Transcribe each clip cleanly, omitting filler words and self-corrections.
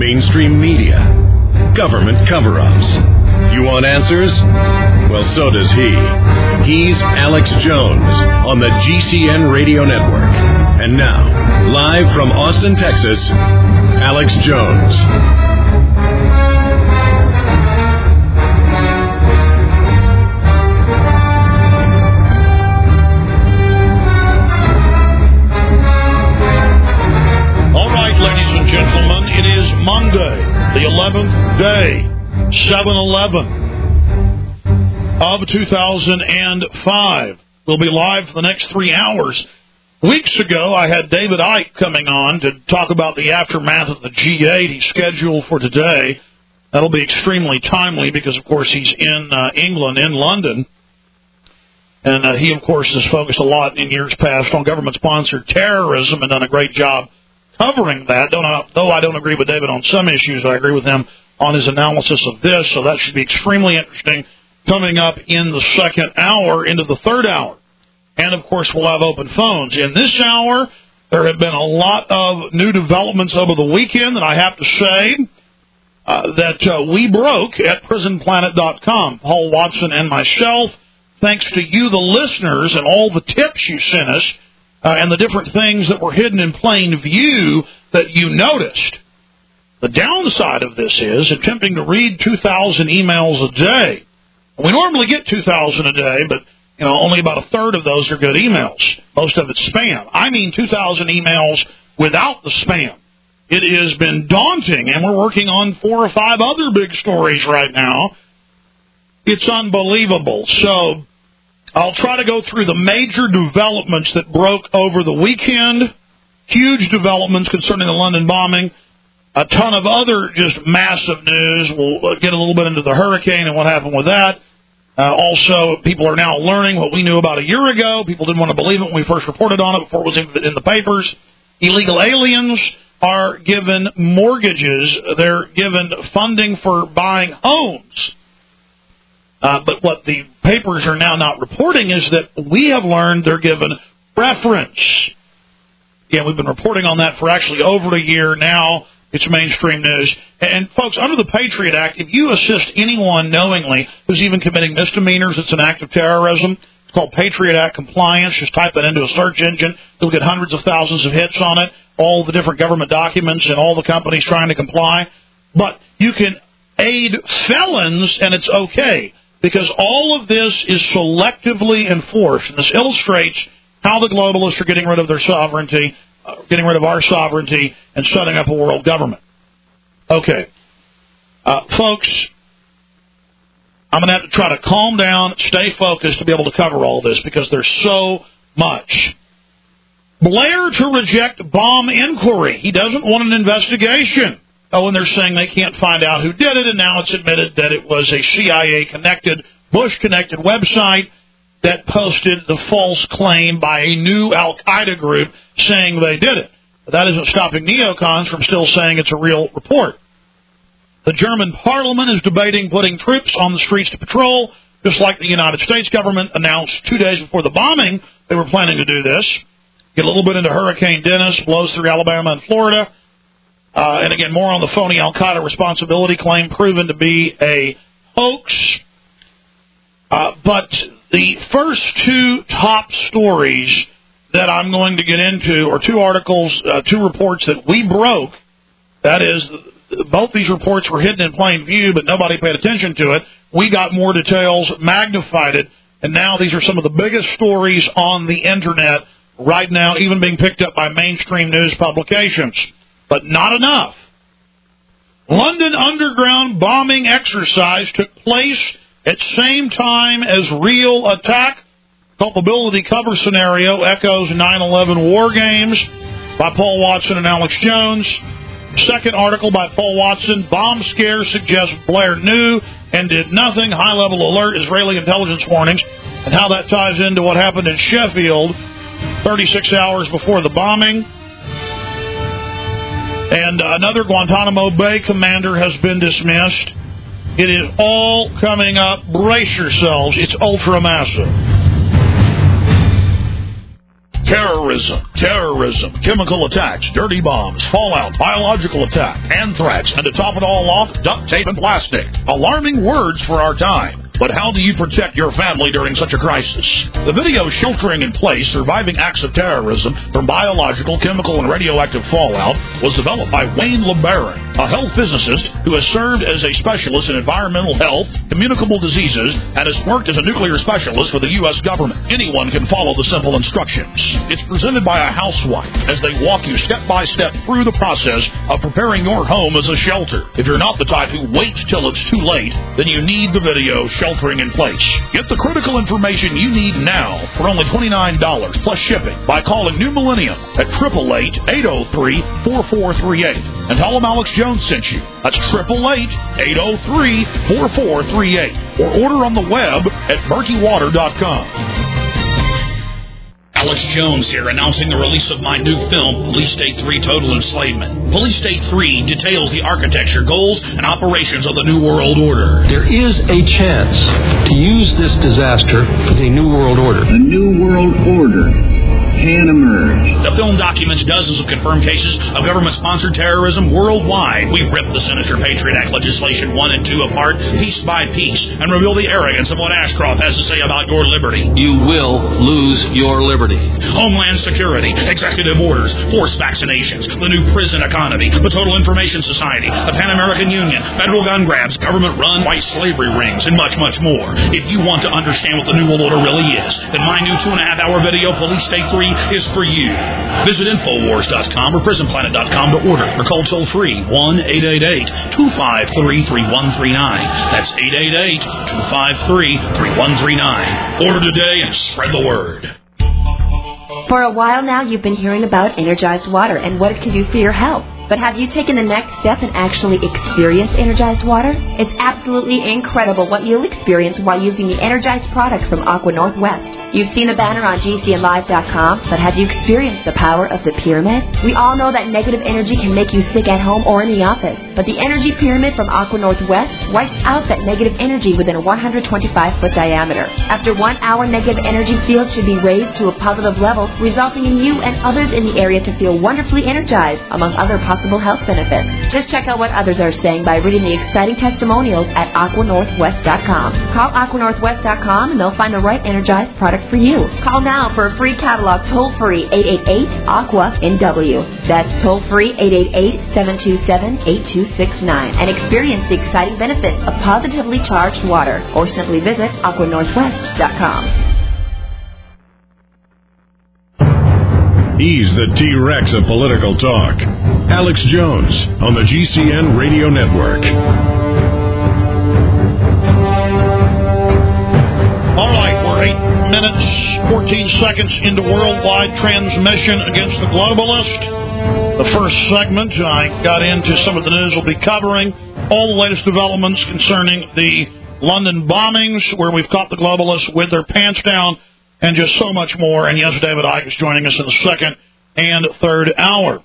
mainstream media, government cover-ups. You want answers? Well, so does he. He's Alex Jones on the GCN Radio Network. And now, live from Austin, Texas, Alex Jones. All right, ladies and gentlemen, it is Monday, the 11th day, 7/11 of 2005. We'll be live for the next 3 hours. Weeks ago, I had David Icke coming on to talk about the aftermath of the G8. He's scheduled for today. That'll be extremely timely because, of course, he's in England, in London. And he, of course, has focused a lot in years past on government-sponsored terrorism and done a great job covering that. Though I don't agree with David on some issues, I agree with him on his analysis of this. So that should be extremely interesting coming up in the second hour into the third hour. And, of course, we'll have open phones. In this hour, there have been a lot of new developments over the weekend, and I have to say that we broke at prisonplanet.com, Paul Watson and myself, thanks to you, the listeners, and all the tips you sent us, and the different things that were hidden in plain view that you noticed. The downside of this is attempting to read 2,000 emails a day. We normally get 2,000 a day, but only about a third of those are good emails. Most of it's spam. I mean 2,000 emails without the spam. It has been daunting, and we're working on 4 or 5 other big stories right now. It's unbelievable. So I'll try to go through the major developments that broke over the weekend, huge developments concerning the London bombing, a ton of other just massive news. We'll get a little bit into the hurricane and what happened with that. Also, people are now learning what we knew about a year ago. People didn't want to believe it when we first reported on it before it was in the papers. Illegal aliens are given mortgages. They're given funding for buying homes. But what the papers are now not reporting is that we have learned they're given preference. Again, we've been reporting on that for actually over a year now. It's mainstream news. And, folks, under the Patriot Act, if you assist anyone knowingly who's even committing misdemeanors, it's an act of terrorism. It's called Patriot Act compliance. Just type that into a search engine. You'll get hundreds of thousands of hits on it, all the different government documents and all the companies trying to comply. But you can aid felons, and it's okay, because all of this is selectively enforced. And this illustrates how the globalists are getting rid of their sovereignty, getting rid of our sovereignty, and setting up a world government. Okay. Folks, I'm going to have to try to calm down, stay focused to be able to cover all this because there's so much. Blair to reject bomb inquiry. He doesn't want an investigation. Oh, and they're saying they can't find out who did it, and now it's admitted that it was a CIA-connected, Bush-connected website that posted the false claim by a new al-Qaeda group saying they did it. But that isn't stopping neocons from still saying it's a real report. The German parliament is debating putting troops on the streets to patrol, just like the United States government announced 2 days before the bombing they were planning to do this. Get a little bit into Hurricane Dennis, blows through Alabama and Florida. And again, more on the phony al-Qaeda responsibility claim proven to be a hoax. But the first 2 top stories that I'm going to get into are 2 articles, 2 reports that we broke. That is, both these reports were hidden in plain view, but nobody paid attention to it. We got more details, magnified it, and now these are some of the biggest stories on the Internet right now, even being picked up by mainstream news publications. But not enough. London Underground bombing exercise took place at same time as real attack. Culpability cover scenario echoes 9/11 war games by Paul Watson and Alex Jones. Second article by Paul Watson, bomb scare suggests Blair knew and did nothing. High-level alert, Israeli intelligence warnings, and how that ties into what happened in Sheffield 36 hours before the bombing. And another Guantanamo Bay commander has been dismissed. It is all coming up. Brace yourselves. It's ultra massive. terrorism, chemical attacks, dirty bombs, fallout, biological attack, anthrax, and to top it all off, duct tape and plastic. Alarming words for our time. But how do you protect your family during such a crisis? The video Sheltering in Place, Surviving Acts of Terrorism from Biological, Chemical, and Radioactive Fallout was developed by Wayne LeBaron, a health physicist who has served as a specialist in environmental health, communicable diseases, and has worked as a nuclear specialist for the U.S. government. Anyone can follow the simple instructions. It's presented by a housewife as they walk you step by step through the process of preparing your home as a shelter. If you're not the type who waits till it's too late, then you need the video Sheltering in Place. Get the critical information you need now for only $29 plus shipping by calling New Millennium at 888-803-4438 and tell them Alex Jones sent you. That's 888-803-4438 or order on the web at murkywater.com. Alex Jones here, announcing the release of my new film, Police State 3 Total Enslavement. Police State 3 details the architecture, goals, and operations of the New World Order. There is a chance to use this disaster for the New World Order. A New World Order can emerge. The film documents dozens of confirmed cases of government-sponsored terrorism worldwide. We rip the sinister Patriot Act legislation 1 and 2 apart, piece by piece, and reveal the arrogance of what Ashcroft has to say about your liberty. You will lose your liberty. Homeland Security, executive orders, forced vaccinations, the new prison economy, the Total Information Society, the Pan American Union, federal gun grabs, government-run white slavery rings, and much, much more. If you want to understand what the New World Order really is, then my new 2.5-hour video, Police State 3, is for you. Visit Infowars.com or PrisonPlanet.com to order or call toll-free 1-888-253-3139. That's 888-253-3139. Order today and spread the word. For a while now, you've been hearing about Energized Water and what it can do for your health. But have you taken the next step and actually experienced Energized Water? It's absolutely incredible what you'll experience while using the Energized product from Aqua Northwest. You've seen the banner on GCNlive.com, but have you experienced the power of the pyramid? We all know that negative energy can make you sick at home or in the office, but the energy pyramid from Aqua Northwest wipes out that negative energy within a 125-foot diameter. After 1 hour, negative energy field should be raised to a positive level, resulting in you and others in the area to feel wonderfully energized, among other possible health benefits. Just check out what others are saying by reading the exciting testimonials at aquanorthwest.com. Call aquanorthwest.com and they'll find the right Energized product for you. Call now for a free catalog toll-free 888-AQUA-NW. That's toll-free 888-727-8269 and experience the exciting benefits of positively charged water, or simply visit aquanorthwest.com. He's the T-Rex of political talk. Alex Jones on the GCN Radio Network. All right, we're 8 minutes, 14 seconds into worldwide transmission against the globalist. The first segment, I got into some of the news we'll be covering, all the latest developments concerning the London bombings, where we've caught the globalists with their pants down, and just so much more. And yes, David Icke is joining us in the second and third hour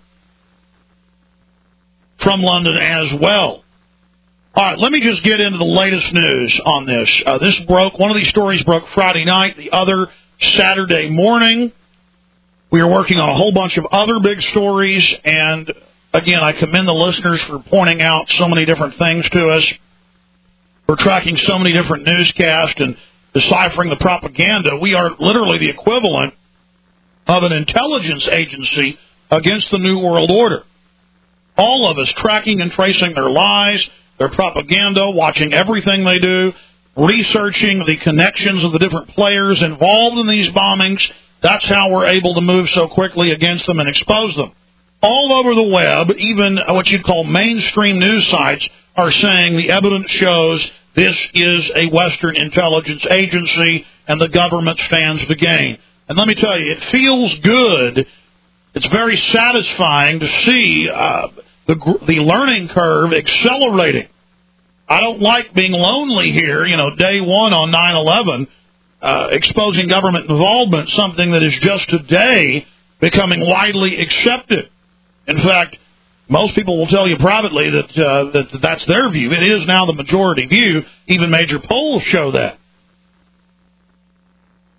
from London as well. All right, let me just get into the latest news on this. This broke, one of these stories broke Friday night, the other Saturday morning. We are working on a whole bunch of other big stories, and again, I commend the listeners for pointing out so many different things to us. We're tracking so many different newscasts and deciphering the propaganda. We are literally the equivalent of an intelligence agency against the New World Order. All of us tracking and tracing their lies, their propaganda, watching everything they do, researching the connections of the different players involved in these bombings. That's how we're able to move so quickly against them and expose them. All over the web, even what you'd call mainstream news sites are saying the evidence shows this is a Western intelligence agency and the government stands to gain. And let me tell you, it feels good. It's very satisfying to see the learning curve accelerating. I don't like being lonely here, day one on 9/11, exposing government involvement, something that is just today becoming widely accepted. In fact, most people will tell you privately that that's their view. It is now the majority view. Even major polls show that.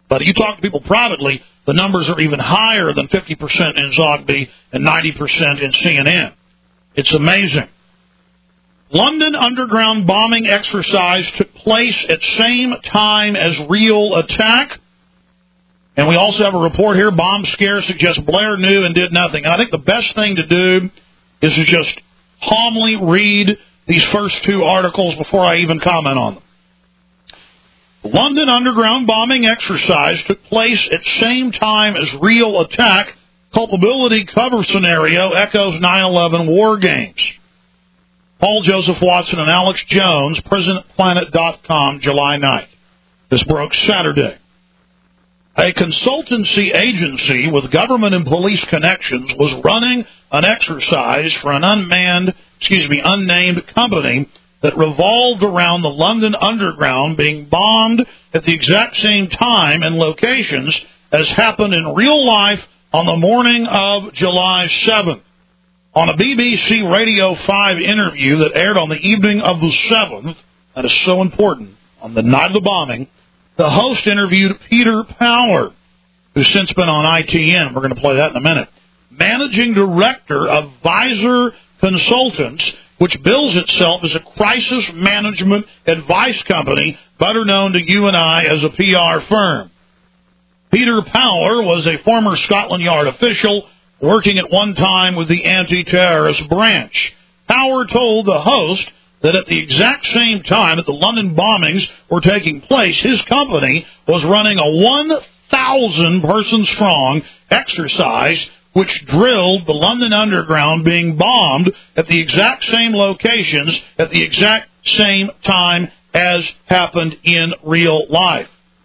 But you talk to people privately, the numbers are even higher than 50% in Zogby and 90% in CNN. It's amazing. London Underground bombing exercise took place at same time as real attack. And we also have a report here, bomb scare suggests Blair knew and did nothing. And I think the best thing to do is to just calmly read these first two articles before I even comment on them. London Underground bombing exercise took place at same time as real attack. Culpability cover scenario echoes 9/11 war games. Paul Joseph Watson and Alex Jones, PrisonPlanet.com, July 9th. This broke Saturday. A consultancy agency with government and police connections was running an exercise for an unnamed company that revolved around the London Underground being bombed at the exact same time and locations as happened in real life on the morning of July 7th. On a BBC Radio 5 interview that aired on the evening of the 7th, that is so important, on the night of the bombing, the host interviewed Peter Power, who's since been on ITN. We're going to play that in a minute. Managing director of Visor Consultants, which bills itself as a crisis management advice company, better known to you and I as a PR firm. Peter Power was a former Scotland Yard official working at one time with the anti-terrorist branch. Power told the host that at the exact same time that the London bombings were taking place, his company was running a 1,000-person-strong exercise which drilled the London Underground being bombed at the exact same locations at the exact same time as happened in real life.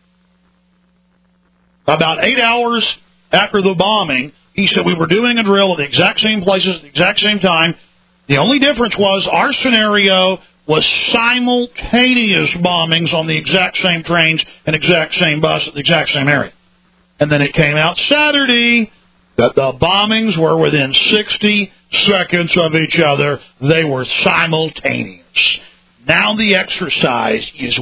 About 8 hours after the bombing, he said, we were doing a drill at the exact same places at the exact same time. The only difference was our scenario was simultaneous bombings on the exact same trains and exact same bus at the exact same area. And then it came out Saturday that the bombings were within 60 seconds of each other. They were simultaneous. Now the exercise is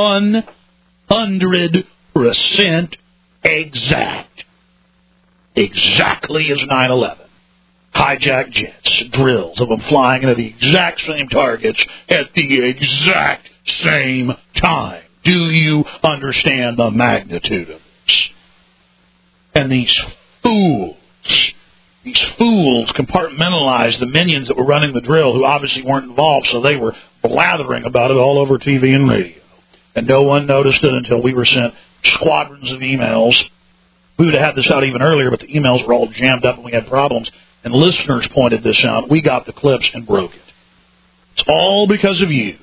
100% exact. Exactly as 9/11. Hijacked jets, drills of them flying into the exact same targets at the exact same time. Do you understand the magnitude of this? And these fools compartmentalized the minions that were running the drill, who obviously weren't involved, so they were blathering about it all over TV and radio. And no one noticed it until we were sent squadrons of emails. We would have had this out even earlier, but the emails were all jammed up and we had problems. And listeners pointed this out. We got the clips and broke it. It's all because of you.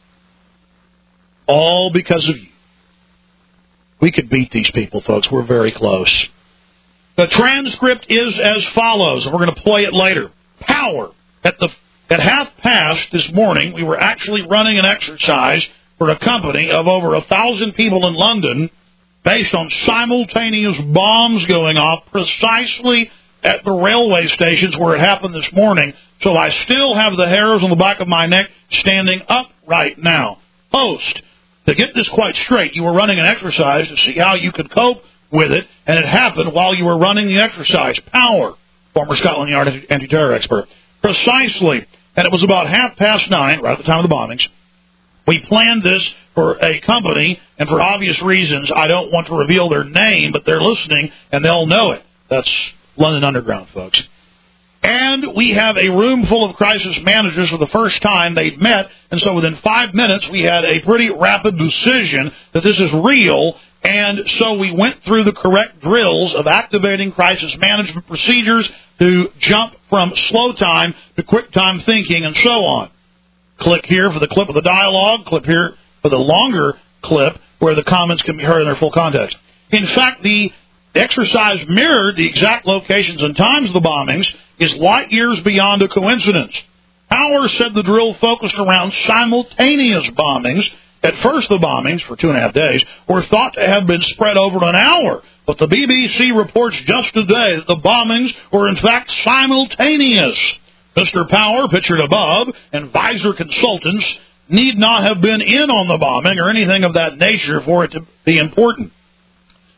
All because of you. We could beat these people, folks. We're very close. The transcript is as follows, and we're going to play it later. Power. At 1:30 this morning, we were actually running an exercise for a company of over 1,000 people in London based on simultaneous bombs going off precisely at the railway stations where it happened this morning. So I still have the hairs on the back of my neck standing up right now. Host, to get this quite straight, you were running an exercise to see how you could cope with it, and it happened while you were running the exercise. Power, former Scotland Yard anti-terror expert. Precisely. And it was about 9:30, right at the time of the bombings. We planned this for a company, and for obvious reasons, I don't want to reveal their name, but they're listening, and they'll know it. That's London Underground, folks. And we have a room full of crisis managers for the first time they'd met, and so within 5 minutes, we had a pretty rapid decision that this is real, and so we went through the correct drills of activating crisis management procedures to jump from slow time to quick time thinking and so on. Click here for the clip of the dialogue. Click here for the longer clip where the comments can be heard in their full context. In fact, the exercise mirrored the exact locations and times of the bombings, is light years beyond a coincidence. Power said the drill focused around simultaneous bombings. At first, the bombings, for 2.5 days, were thought to have been spread over an hour. But the BBC reports just today that the bombings were in fact simultaneous. Mr. Power, pictured above, and Visor Consultants need not have been in on the bombing or anything of that nature for it to be important.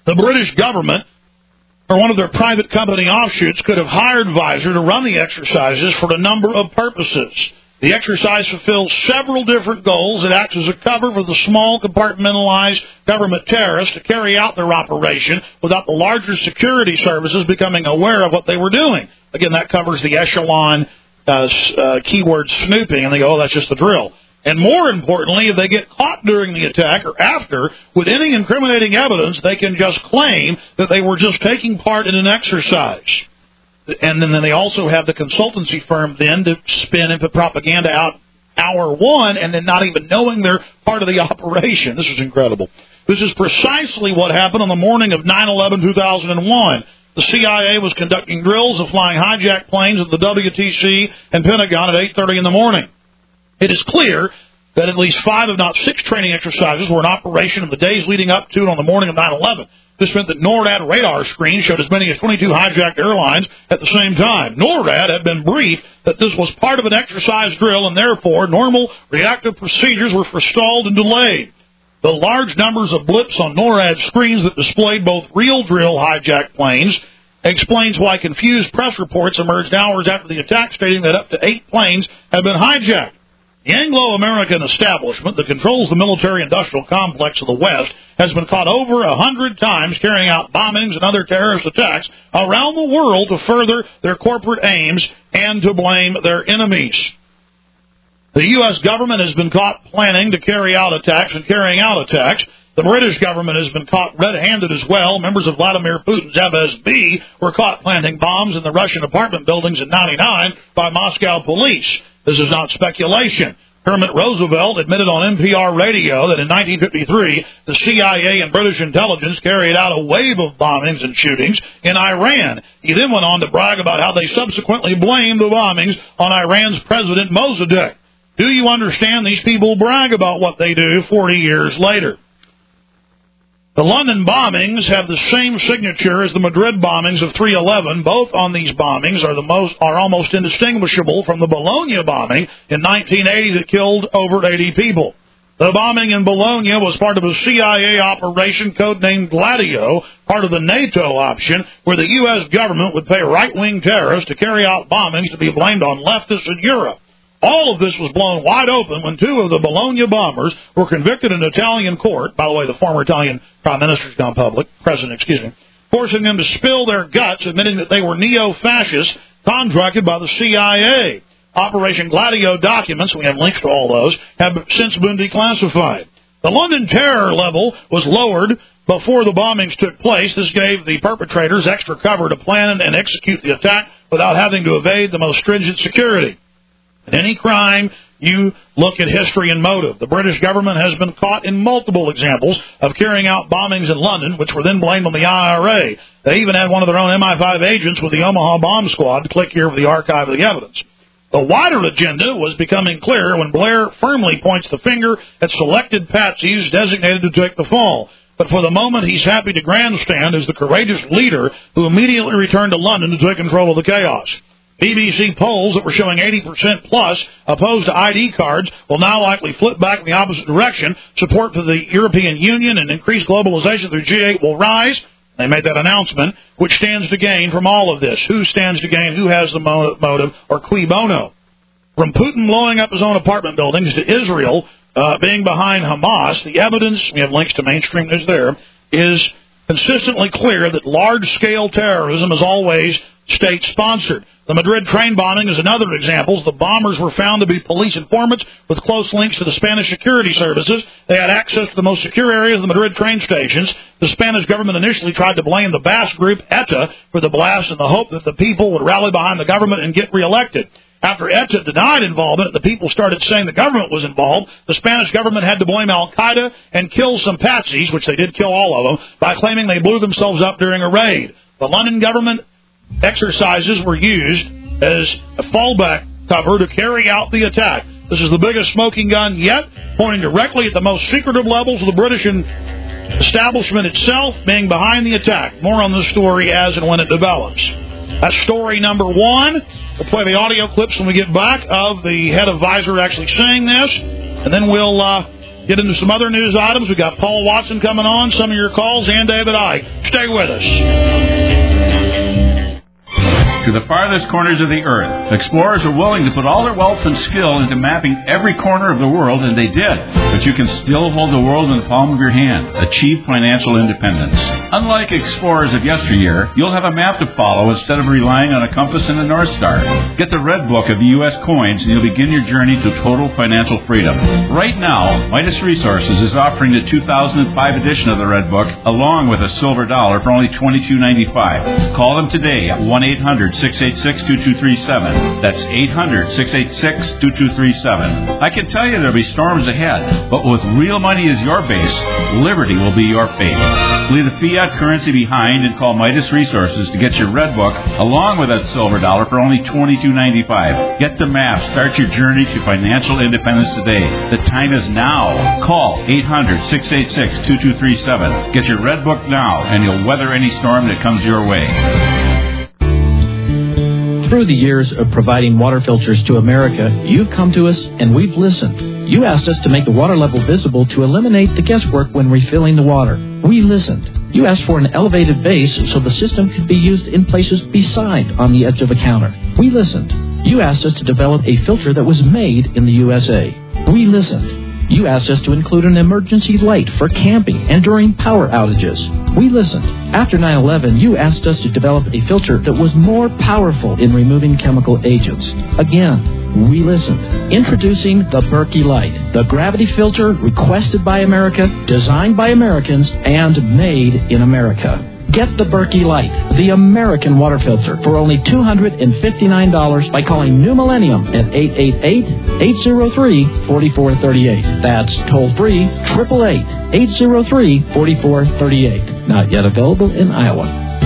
the British government or one of their private company offshoots could have hired Visor to run the exercises for a number of purposes. The exercise fulfills several different goals. It acts as a cover for the small, compartmentalized government terrorists to carry out their operation without the larger security services becoming aware of what they were doing. Again, that covers the echelon keyword snooping, and they go, oh, that's just the drill. And more importantly, if they get caught during the attack or after with any incriminating evidence, they can just claim that they were just taking part in an exercise. And then they also have the consultancy firm then to spin and put propaganda out hour one and then not even knowing they're part of the operation. This is incredible. This is precisely what happened on the morning of 9/11/2001. The CIA was conducting drills of flying hijacked planes at the WTC and Pentagon at 8:30 in the morning. It is clear that at least 5, if not 6, training exercises were in operation in the days leading up to and on the morning of 9/11. This meant that NORAD radar screens showed as many as 22 hijacked airlines at the same time. NORAD had been briefed that this was part of an exercise drill, and therefore normal reactive procedures were forestalled and delayed. The large numbers of blips on NORAD screens that displayed both real drill hijacked planes explains why confused press reports emerged hours after the attack stating that up to 8 planes had been hijacked. The Anglo-American establishment that controls the military-industrial complex of the West has been caught over 100 times carrying out bombings and other terrorist attacks around the world to further their corporate aims and to blame their enemies. The U.S. government has been caught planning to carry out attacks and carrying out attacks. The British government has been caught red-handed as well. Members of Vladimir Putin's FSB were caught planting bombs in the Russian apartment buildings in '99 by Moscow police. This is not speculation. Kermit Roosevelt admitted on NPR radio that in 1953, the CIA and British intelligence carried out a wave of bombings and shootings in Iran. He then went on to brag about how they subsequently blamed the bombings on Iran's President Mossadegh. Do you understand these people brag about what they do 40 years later? The London bombings have the same signature as the Madrid bombings of 3/11. Both on these bombings are almost indistinguishable from the Bologna bombing in 1980 that killed over 80 people. The bombing in Bologna was part of a CIA operation codenamed Gladio, part of the NATO option, where the U.S. government would pay right-wing terrorists to carry out bombings to be blamed on leftists in Europe. All of this was blown wide open when 2 of the Bologna bombers were convicted in an Italian court. By the way, the former Italian prime minister's gone public, president, forcing them to spill their guts, admitting that they were neo-fascists contracted by the CIA. Operation Gladio documents, we have links to all those, have since been declassified. The London terror level was lowered before the bombings took place. This gave the perpetrators extra cover to plan and execute the attack without having to evade the most stringent security. In any crime, you look at history and motive. The British government has been caught in multiple examples of carrying out bombings in London, which were then blamed on the IRA. They even had one of their own MI5 agents with the Omaha bomb squad. Click here for the archive of the evidence. The wider agenda was becoming clear when Blair firmly points the finger at selected patsies designated to take the fall. But for the moment, he's happy to grandstand as the courageous leader who immediately returned to London to take control of the chaos. BBC polls that were showing 80% plus opposed to ID cards will now likely flip back in the opposite direction. Support for the European Union and increased globalization through G8 will rise. They made that announcement. Which stands to gain from all of this? Who stands to gain? Who has the motive? Or cui bono? From Putin blowing up his own apartment buildings to Israel being behind Hamas, the evidence, we have links to mainstream news there, is consistently clear that large-scale terrorism is always state-sponsored. The Madrid train bombing is another example. The bombers were found to be police informants with close links to the Spanish security services. They had access to the most secure areas of the Madrid train stations. The Spanish government initially tried to blame the Basque group ETA for the blast in the hope that the people would rally behind the government and get reelected. After ETA denied involvement, the people started saying the government was involved. The Spanish government had to blame Al-Qaeda and kill some patsies, which they did kill all of them, by claiming they blew themselves up during a raid. The London government exercises were used as a fallback cover to carry out the attack. This is the biggest smoking gun yet, pointing directly at the most secretive levels of the British establishment itself being behind the attack. More on this story as and when it develops. That's story number 1. We'll play the audio clips when we get back of the head of Visor actually saying this, and then we'll Get into some other news items. We got Paul Watson coming on, some of your calls, and David Icke. Stay with us. To the farthest corners of the earth, explorers are willing to put all their wealth and skill into mapping every corner of the world, and they did. But you can still hold the world in the palm of your hand. Achieve financial independence. Unlike explorers of yesteryear, you'll have a map to follow instead of relying on a compass and a North Star. Get the Red Book of the U.S. coins, and you'll begin your journey to total financial freedom. Right now, Midas Resources is offering the 2005 edition of the Red Book, along with a silver dollar for only $22.95. Call them today at 1-800-686-2237. That's 800-686-2237. I can tell you there'll be storms ahead, but with real money as your base, liberty will be your fate. Leave the fiat currency behind and call Midas Resources to get your Red Book, along with that silver dollar for only $22.95. Get the map. Start your journey to financial independence today. The time is now. Call 800-686-2237. Get your Red Book now, and you'll weather any storm that comes your way. Through the years of providing water filters to America, you've come to us and we've listened. You asked us to make the water level visible to eliminate the guesswork when refilling the water. We listened. You asked for an elevated base so the system could be used in places beside on the edge of a counter. We listened. You asked us to develop a filter that was made in the USA. We listened. You asked us to include an emergency light for camping and during power outages. We listened. After 9/11, you asked us to develop a filter that was more powerful in removing chemical agents. Again, we listened. Introducing the Berkey Light, the gravity filter requested by America, designed by Americans, and made in America. Get the Berkey Light, the American water filter, for only $259 by calling New Millennium at 888-803-4438. That's toll-free, 888-803-4438. Not yet available in Iowa.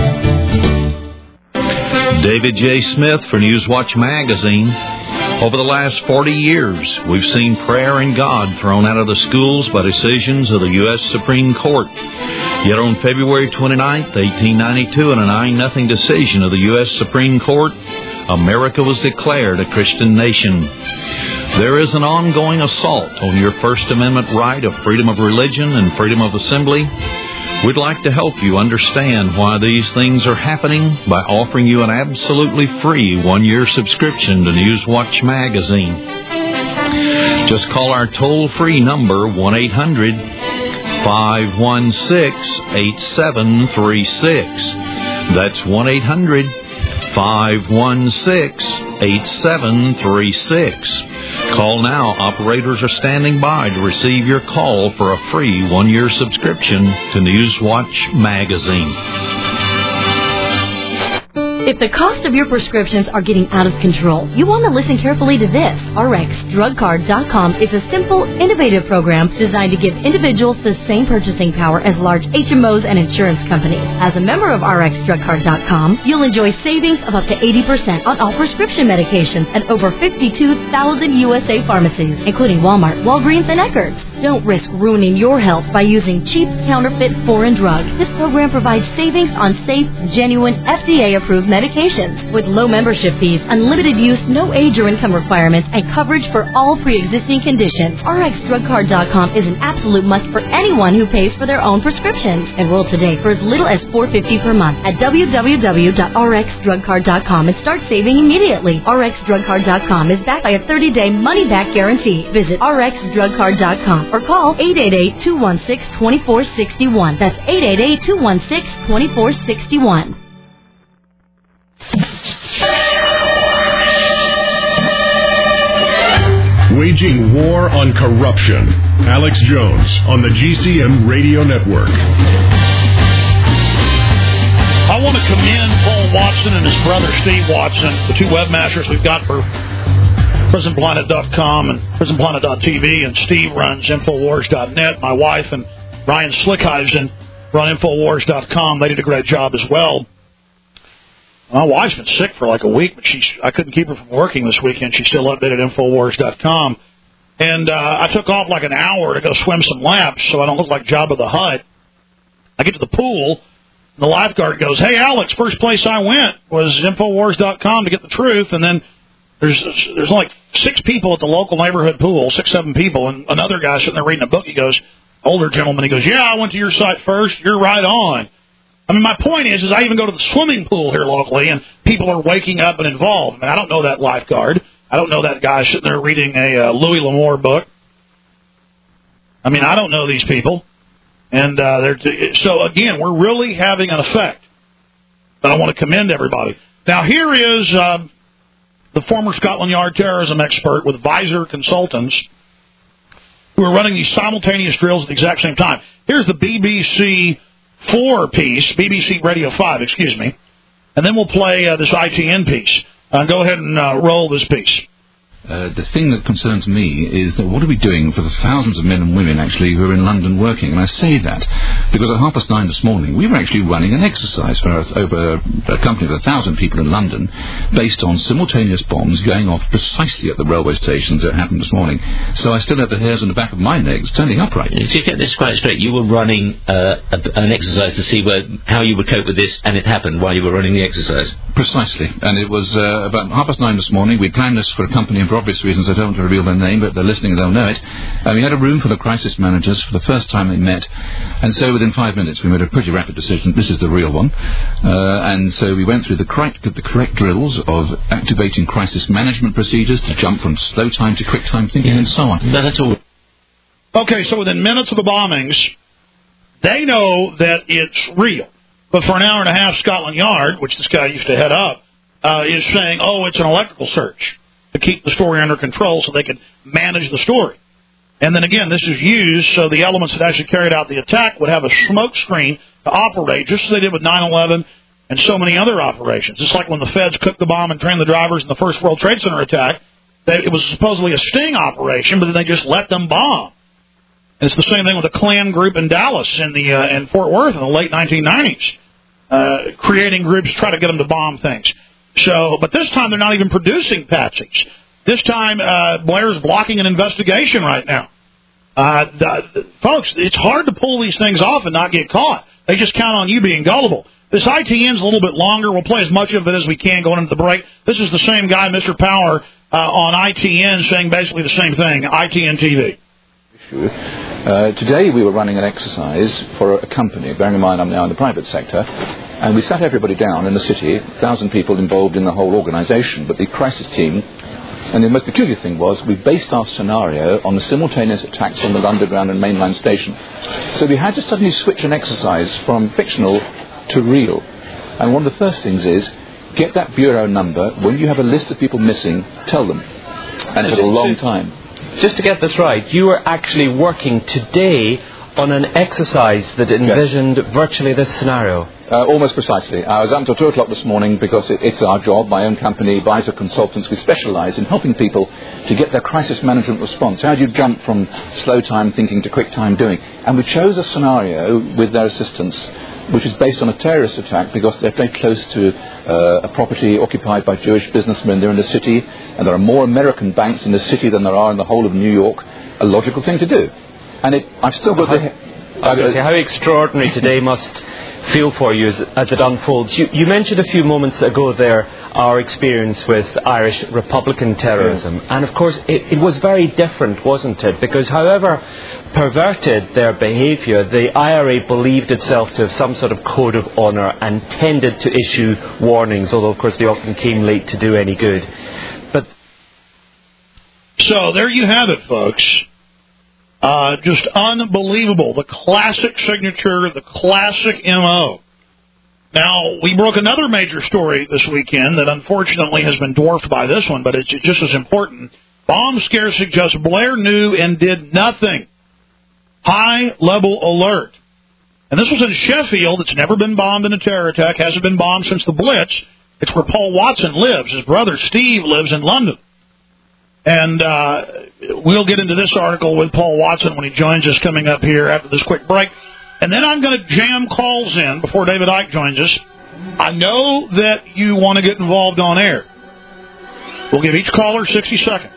David J. Smith for Newswatch Magazine. Over the last 40 years, we've seen prayer and God thrown out of the schools by decisions of the U.S. Supreme Court. Yet on February 29, 1892, in a 9-0 decision of the U.S. Supreme Court, America was declared a Christian nation. There is an ongoing assault on your First Amendment right of freedom of religion and freedom of assembly. We'd like to help you understand why these things are happening by offering you an absolutely free 1-year subscription to Newswatch Magazine. Just call our toll-free number, 1-800-516-8736. That's 1-800-516-8736. Call now. Operators are standing by to receive your call for a free 1-year subscription to Newswatch Magazine. If the cost of your prescriptions are getting out of control, you want to listen carefully to this. RxDrugCard.com is a simple, innovative program designed to give individuals the same purchasing power as large HMOs and insurance companies. As a member of RxDrugCard.com, you'll enjoy savings of up to 80% on all prescription medications at over 52,000 USA pharmacies, including Walmart, Walgreens, and Eckerd's. Don't risk ruining your health by using cheap, counterfeit, foreign drugs. This program provides savings on safe, genuine, FDA-approved medications with low membership fees, unlimited use, no age or income requirements, and coverage for all pre-existing conditions. RxDrugCard.com is an absolute must for anyone who pays for their own prescriptions. Enroll today for as little as $4.50 per month at www.rxdrugcard.com and start saving immediately. RxDrugCard.com is backed by a 30-day money-back guarantee. Visit RxDrugCard.com or call 888-216-2461. That's 888-216-2461. Waging war on corruption. Alex Jones on the GCN Radio Network. I want to commend Paul Watson and his brother Steve Watson, the two webmasters we've got for PrisonPlanet.com and PrisonPlanet.tv, and Steve runs Infowars.net. My wife and Ryan Slickhuysen run Infowars.com. They did a great job as well. My wife's been sick for like a week, but I couldn't keep her from working this weekend. She's still updated Infowars.com. And I took off like an hour to go swim some laps so I don't look like Jabba the Hutt. I get to the pool, and the lifeguard goes, "Hey, Alex, first place I went was Infowars.com to get the truth." And then There's like 6 people at the local neighborhood pool, 6, 7 people, and another guy sitting there reading a book. He goes, older gentleman, he goes, yeah, I went to your site first. You're right on. I mean, my point is I even go to the swimming pool here locally, and people are waking up and involved. I mean, I don't know that lifeguard. I don't know that guy sitting there reading a Louis L'Amour book. I mean, I don't know these people. And so, again, we're really having an effect. But I want to commend everybody. Now, here is the former Scotland Yard terrorism expert with Visor Consultants, who are running these simultaneous drills at the exact same time. Here's the BBC 4 piece, BBC Radio 5, excuse me. And then we'll play this ITN piece. Go ahead and roll this piece. The thing that concerns me is that what are we doing for the thousands of men and women actually who are in London working? And I say that because at 9:30 this morning we were actually running an exercise for over a company of 1,000 people in London based on simultaneous bombs going off precisely at the railway stations that happened this morning. So I still have the hairs on the back of my necks standing upright. To get this quite straight, you were running an exercise to see how you would cope with this, and it happened while you were running the exercise? Precisely. And it was about 9:30 this morning. We planned this for a company in for obvious reasons. I don't want to reveal their name, but if they're listening, they'll know it. We had a room full of crisis managers for the first time they met, and so within 5 minutes we made a pretty rapid decision. This is the real one. And so we went through the correct drills of activating crisis management procedures to jump from slow time to quick time thinking and so on. No, that's all. Okay, so within minutes of the bombings, they know that it's real. But for an hour and a half, Scotland Yard, which this guy used to head up, is saying, it's an electrical search to keep the story under control so they can manage the story. And then again, this is used so the elements that actually carried out the attack would have a smoke screen to operate, just as they did with 9/11 and so many other operations. It's like when the feds cooked the bomb and trained the drivers in the first World Trade Center attack. It was supposedly a sting operation, but then they just let them bomb. And it's the same thing with the Klan group in Dallas in Fort Worth in the late 1990s, creating groups to try to get them to bomb things. So, but this time they're not even producing patsies. This time Blair's blocking an investigation right now. Folks, it's hard to pull these things off and not get caught. They just count on you being gullible. This ITN's a little bit longer. We'll play as much of it as we can going into the break. This is the same guy, Mr. Power, on ITN saying basically the same thing, ITN TV. Today we were running an exercise for a company, bearing in mind I'm now in the private sector, and we sat everybody down in the city, 1,000 people involved in the whole organisation, but the crisis team, and the most peculiar thing was we based our scenario on the simultaneous attacks on the underground and mainline station. So we had to suddenly switch an exercise from fictional to real. And one of the first things is, get that bureau number. When you have a list of people missing, tell them. And it took a long time. Just to get this right, you were actually working today on an exercise that envisioned virtually this scenario. Almost precisely. I was up until 2 o'clock this morning because it's our job, my own company, Visor Consultants. We specialise in helping people to get their crisis management response. How do you jump from slow time thinking to quick time doing? And we chose a scenario with their assistance, which is based on a terrorist attack because they're very close to a property occupied by Jewish businessmen. They're in the city, and there are more American banks in the city than there are in the whole of New York. A logical thing to do. And I've still got how extraordinary today must feel for you as it unfolds. You mentioned a few moments ago there our experience with Irish Republican terrorism. Yeah. And of course it was very different, wasn't it? Because however perverted their behaviour, the IRA believed itself to have some sort of code of honour and tended to issue warnings, although of course they often came late to do any good. But so there you have it, folks. Just unbelievable. The classic signature, the classic MO. Now, we broke another major story this weekend that unfortunately has been dwarfed by this one, but it's just as important. Bomb scare suggests Blair knew and did nothing. High-level alert. And this was in Sheffield. It's never been bombed in a terror attack. Hasn't been bombed since the Blitz. It's where Paul Watson lives. His brother Steve lives in London. And we'll get into this article with Paul Watson when he joins us coming up here after this quick break. And then I'm going to jam calls in before David Icke joins us. I know that you want to get involved on air. We'll give each caller 60 seconds.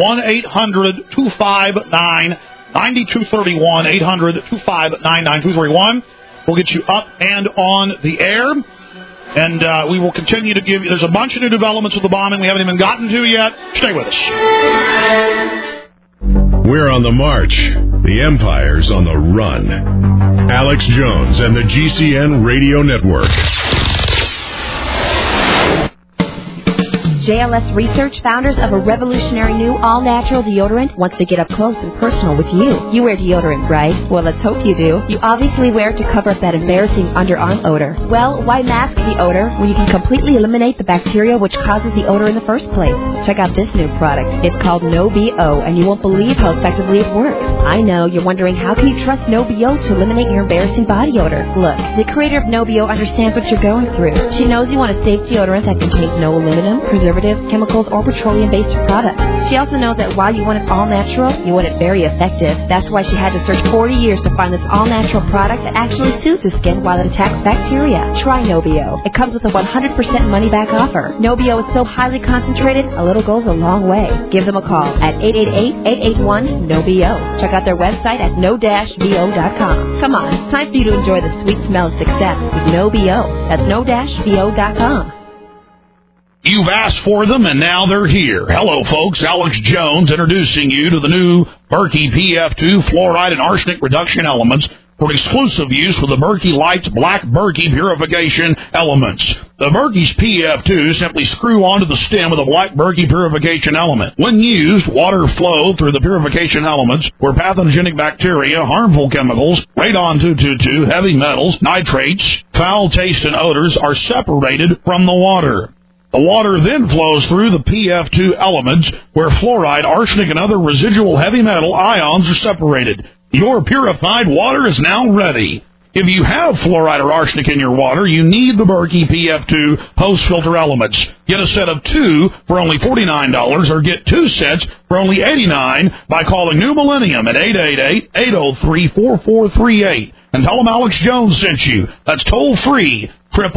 1-800-259-9231. 800-259-9231. We'll get you up and on the air. And we will continue to give you... There's a bunch of new developments with the bombing we haven't even gotten to yet. Stay with us. We're on the march. The Empire's on the run. Alex Jones and the GCN Radio Network. JLS Research, founders of a revolutionary new all-natural deodorant, wants to get up close and personal with you. You wear deodorant, right? Well, let's hope you do. You obviously wear it to cover up that embarrassing underarm odor. Well, why mask the odor when you can completely eliminate the bacteria which causes the odor in the first place? Check out this new product. It's called No-BO, and you won't believe how effectively it works. I know, you're wondering, how can you trust No-BO to eliminate your embarrassing body odor? Look, the creator of No-BO understands what you're going through. She knows you want a safe deodorant that contains no aluminum, preservatives, chemicals, or petroleum-based products. She also knows that while you want it all natural, you want it very effective. That's why she had to search 40 years to find this all-natural product that actually soothes the skin while it attacks bacteria. Try No-BO. It comes with a 100% money-back offer. No-BO is so highly concentrated, a little goes a long way. Give them a call at 888-881-NO-BO. Check out their website at no-bo.com. Come on, it's time for you to enjoy the sweet smell of success with No-BO. That's no-bo.com. You've asked for them, and now they're here. Hello, folks. Alex Jones introducing you to the new Berkey PF2 fluoride and arsenic reduction elements for exclusive use with the Berkey Lights Black Berkey purification elements. The Berkey's PF2 simply screw onto the stem of the Black Berkey purification element. When used, water flow through the purification elements where pathogenic bacteria, harmful chemicals, radon-222, heavy metals, nitrates, foul taste, and odors are separated from the water. The water then flows through the PF2 elements where fluoride, arsenic, and other residual heavy metal ions are separated. Your purified water is now ready. If you have fluoride or arsenic in your water, you need the Berkey PF2 post-filter elements. Get a set of 2 for only $49 or get 2 sets for only $89 by calling New Millennium at 888-803-4438. And tell them Alex Jones sent you. That's toll-free.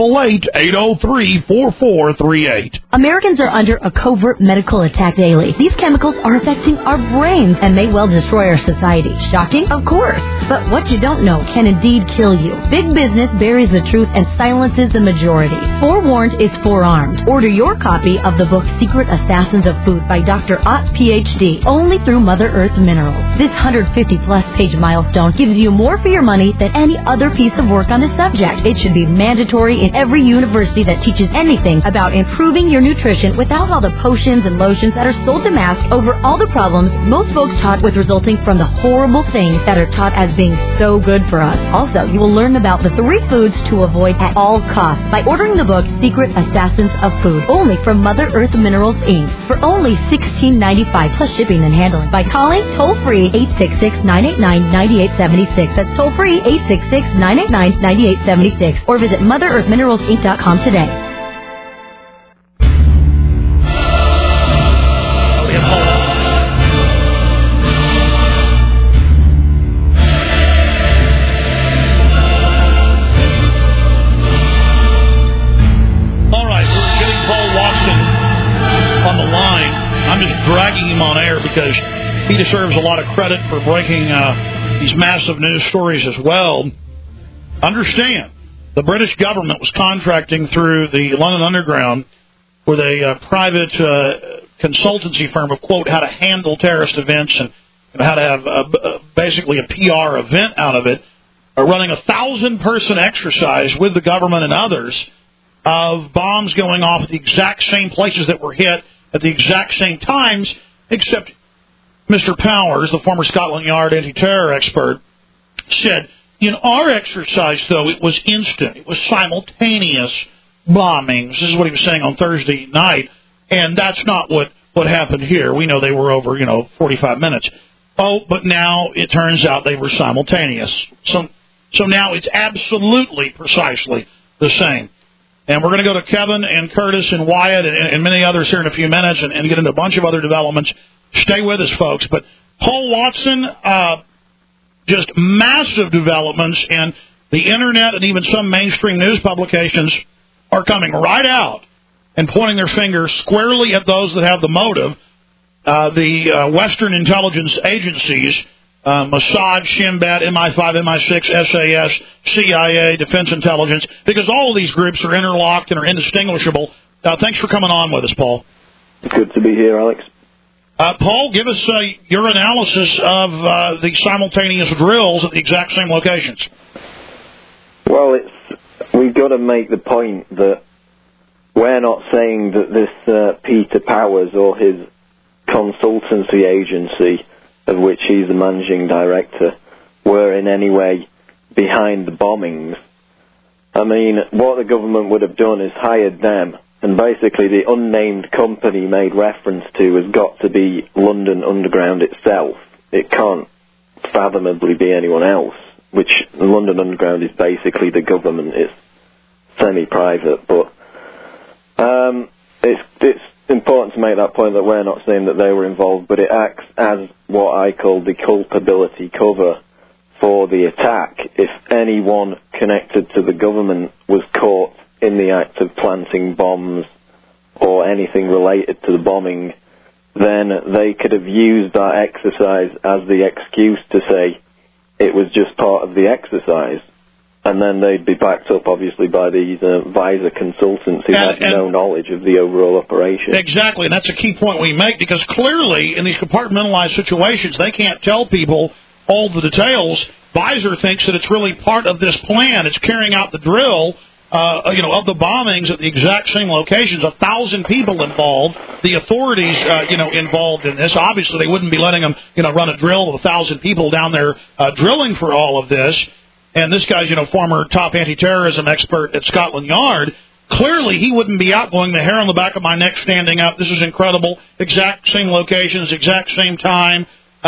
888-803-4438. Americans are under a covert medical attack daily. These chemicals are affecting our brains and may well destroy our society. Shocking? Of course. But what you don't know can indeed kill you. Big business buries the truth and silences the majority. Forewarned is forearmed. Order your copy of the book Secret Assassins of Food by Dr. Ott, Ph.D., only through Mother Earth Minerals. This 150-plus page milestone gives you more for your money than any other piece of work on the subject. It should be mandatory in every university that teaches anything about improving your nutrition without all the potions and lotions that are sold to mask over all the problems most folks taught with resulting from the horrible things that are taught as being so good for us. Also, you will learn about the 3 foods to avoid at all costs by ordering the book Secret Assassins of Food, only from Mother Earth Minerals, Inc. for only $16.95 plus shipping and handling by calling toll-free 866-989-9876. That's toll-free 866-989-9876 or visit MotherEarthMineralsInc.com today. All right, we're getting Paul Watson on the line. I'm just dragging him on air because he deserves a lot of credit for breaking these massive news stories as well. Understand, the British government was contracting through the London Underground with a private consultancy firm of, quote, how to handle terrorist events and how to have basically a PR event out of it, running a 1,000-person exercise with the government and others of bombs going off at the exact same places that were hit at the exact same times, except Mr. Powers, the former Scotland Yard anti-terror expert, said, in our exercise, though, it was instant. It was simultaneous bombings. This is what he was saying on Thursday night, and that's not what happened here. We know they were over, 45 minutes. Oh, but now it turns out they were simultaneous. So now it's absolutely precisely the same. And we're going to go to Kevin and Curtis and Wyatt and many others here in a few minutes and get into a bunch of other developments. Stay with us, folks. But Paul Watson, just massive developments, and the Internet and even some mainstream news publications are coming right out and pointing their finger squarely at those that have the motive. The Western intelligence agencies Mossad, Shin Bet, MI5, MI6, SAS, CIA, Defense Intelligence, because all of these groups are interlocked and are indistinguishable. Thanks for coming on with us, Paul. Good to be here, Alex. Paul, give us your analysis of the simultaneous drills at the exact same locations. Well, we've got to make the point that we're not saying that this Peter Powers or his consultancy agency, of which he's the managing director, were in any way behind the bombings. I mean, what the government would have done is hired them, and basically the unnamed company made reference to has got to be London Underground itself. It can't fathomably be anyone else, which London Underground is basically the government. It's semi-private, but it's important to make that point that we're not saying that they were involved, but it acts as what I call the culpability cover for the attack. If anyone connected to the government was caught in the act of planting bombs or anything related to the bombing, then they could have used that exercise as the excuse to say it was just part of the exercise. And then they'd be backed up, obviously, by these Visor consultants who had no knowledge of the overall operation. Exactly, and that's a key point we make, because clearly, in these compartmentalized situations, they can't tell people all the details. Visor thinks that it's really part of this plan. It's carrying out the drill, of the bombings at the exact same locations. 1,000 people involved. The authorities, involved in this. Obviously, they wouldn't be letting them, run a drill with 1,000 people down there drilling for all of this. And this guy's, former top anti-terrorism expert at Scotland Yard. Clearly, he wouldn't be out going, the hair on the back of my neck standing up. This is incredible. Exact same locations, exact same time,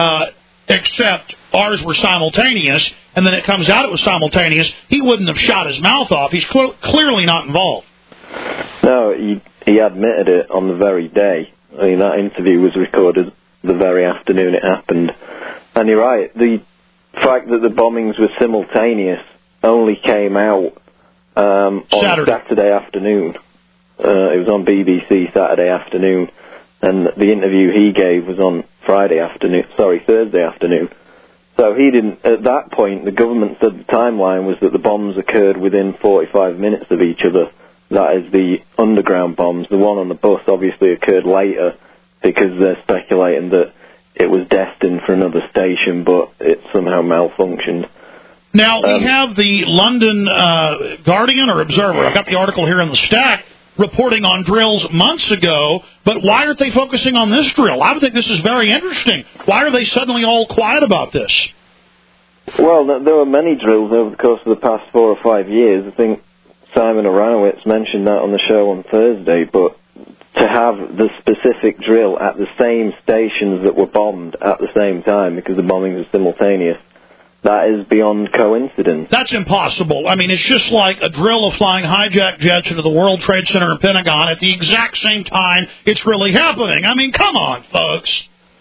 except ours were simultaneous. And then it comes out it was simultaneous. He wouldn't have shot his mouth off. He's clearly not involved. No, he admitted it on the very day. I mean, that interview was recorded the very afternoon it happened. And you're right, the fact that the bombings were simultaneous only came out on Saturday afternoon. It was on BBC Saturday afternoon, and the interview he gave was on Thursday afternoon. So he didn't, at that point, the government said the timeline was that the bombs occurred within 45 minutes of each other. That is the underground bombs. The one on the bus obviously occurred later because they're speculating that it was destined for another station, but it somehow malfunctioned. Now, we have the London Guardian or Observer. I've got the article here in the stack reporting on drills months ago, but why aren't they focusing on this drill? I would think this is very interesting. Why are they suddenly all quiet about this? Well, there were many drills over the course of the past 4 or 5 years. I think Simon Aronowitz mentioned that on the show on Thursday, but to have the specific drill at the same stations that were bombed at the same time, because the bombings were simultaneous, that is beyond coincidence. That's impossible. I mean, it's just like a drill of flying hijacked jets into the World Trade Center and Pentagon at the exact same time it's really happening. I mean, come on, folks.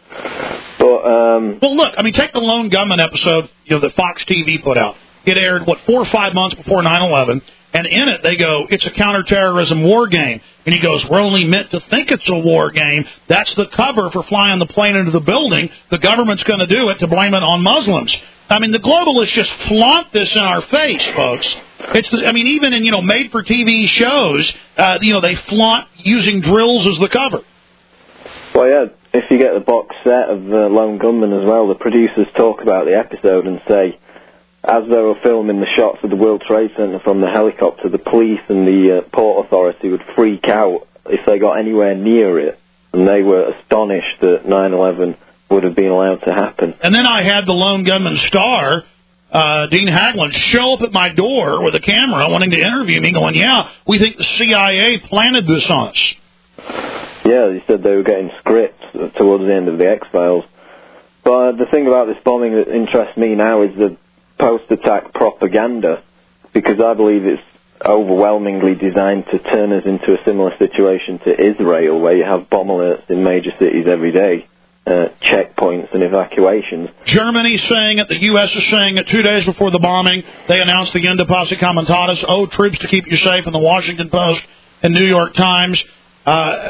Well, look, I mean, take the Lone Gunman episode, that Fox TV put out. It aired, 4 or 5 months before 9/11, and in it they go, it's a counterterrorism war game. And he goes, we're only meant to think it's a war game. That's the cover for flying the plane into the building. The government's going to do it to blame it on Muslims. I mean, the globalists just flaunt this in our face, folks. Even in, made-for-TV shows, they flaunt using drills as the cover. Well, yeah, if you get the box set of Lone Gunman as well, the producers talk about the episode and say, as they were filming the shots of the World Trade Center from the helicopter, the police and the Port Authority would freak out if they got anywhere near it, and they were astonished that 9/11 would have been allowed to happen. And then I had the Lone Gunman star, Dean Haglund, show up at my door with a camera wanting to interview me, going, yeah, we think the CIA planted this on us. Yeah, they said they were getting scripts towards the end of the X-Files. But the thing about this bombing that interests me now is the post-attack propaganda, because I believe it's overwhelmingly designed to turn us into a similar situation to Israel, where you have bomb alerts in major cities every day, checkpoints and evacuations. Germany's saying it, the U.S. is saying it. 2 days before the bombing, they announced the End of Posse Comitatus, troops to keep you safe, in the Washington Post and New York Times.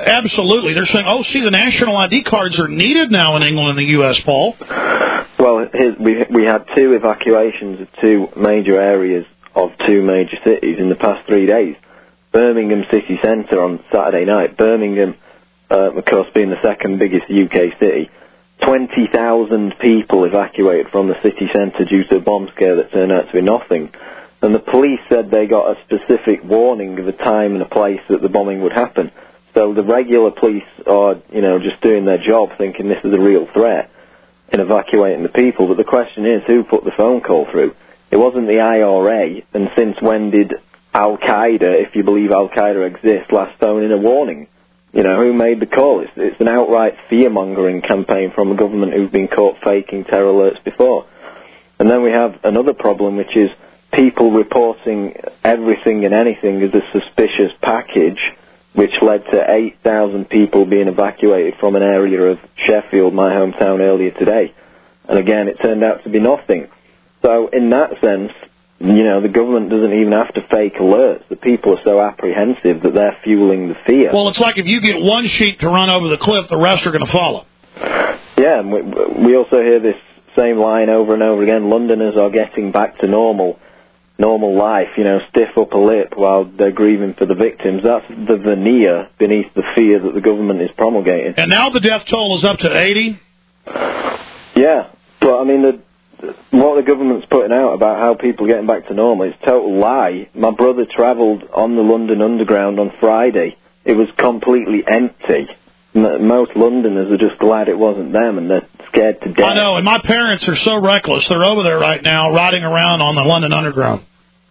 Absolutely. They're saying, the national ID cards are needed now in England and the U.S., Paul. Well, we had 2 evacuations of 2 major areas of 2 major cities in the past 3 days. Birmingham city centre on Saturday night. Birmingham, of course, being the second biggest UK city. 20,000 people evacuated from the city centre due to a bomb scare that turned out to be nothing. And the police said they got a specific warning of a time and a place that the bombing would happen. So the regular police are, just doing their job, thinking this is a real threat in evacuating the people. But the question is, who put the phone call through? It wasn't the IRA, and since when did Al-Qaeda, if you believe Al-Qaeda exists, last phone in a warning? Who made the call? It's an outright fear-mongering campaign from a government who've been caught faking terror alerts before. And then we have another problem, which is people reporting everything and anything as a suspicious package, which led to 8,000 people being evacuated from an area of Sheffield, my hometown, earlier today. And again, it turned out to be nothing. So in that sense, the government doesn't even have to fake alerts. The people are so apprehensive that they're fueling the fear. Well, it's like if you get one sheep to run over the cliff, the rest are going to follow. Yeah, and we also hear this same line over and over again. Londoners are getting back to normal life, stiff upper lip while they're grieving for the victims. That's the veneer beneath the fear that the government is promulgating. And now the death toll is up to 80? Yeah, but what the government's putting out about how people are getting back to normal is total lie. My brother travelled on the London Underground on Friday. It was completely empty. Most Londoners are just glad it wasn't them, and they're scared to death. I know, and my parents are so reckless. They're over there right now riding around on the London Underground.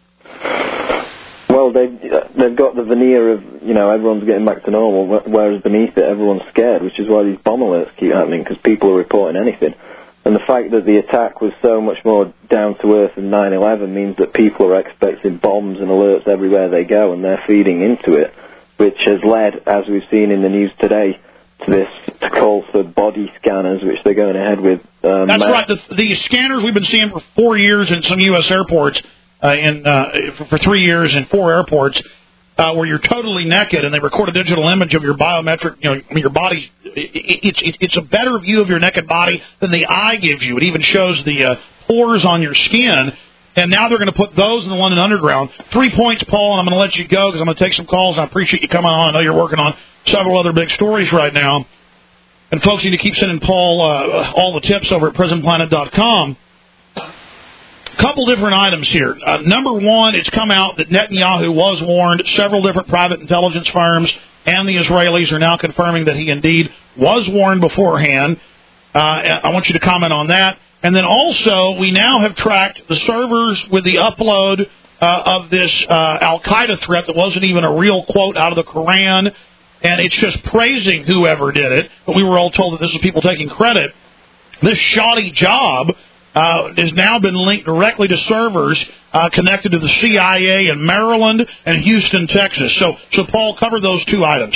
Well, they've got the veneer of, everyone's getting back to normal, whereas beneath it, everyone's scared, which is why these bomb alerts keep happening, because people are reporting anything. And the fact that the attack was so much more down-to-earth than 9/11 means that people are expecting bombs and alerts everywhere they go, and they're feeding into it, which has led, as we've seen in the news today, to call for body scanners, which they're going ahead with. That's right. The scanners we've been seeing for 4 years in some U.S. airports, for 3 years in 4 airports, where you're totally naked and they record a digital image of your biometric, your body. It's a better view of your naked body than the eye gives you. It even shows the pores on your skin. And now they're going to put those in the London Underground. 3 points, Paul, and I'm going to let you go because I'm going to take some calls. I appreciate you coming on. I know you're working on several other big stories right now. And folks need to keep sending Paul all the tips over at PrisonPlanet.com. A couple different items here. Number one, it's come out that Netanyahu was warned. Several different private intelligence firms and the Israelis are now confirming that he indeed was warned beforehand. I want you to comment on that. And then also, we now have tracked the servers with the upload of this Al-Qaeda threat that wasn't even a real quote out of the Quran, and it's just praising whoever did it. But we were all told that this was people taking credit. This shoddy job has now been linked directly to servers connected to the CIA in Maryland and Houston, Texas. So Paul, cover those 2 items.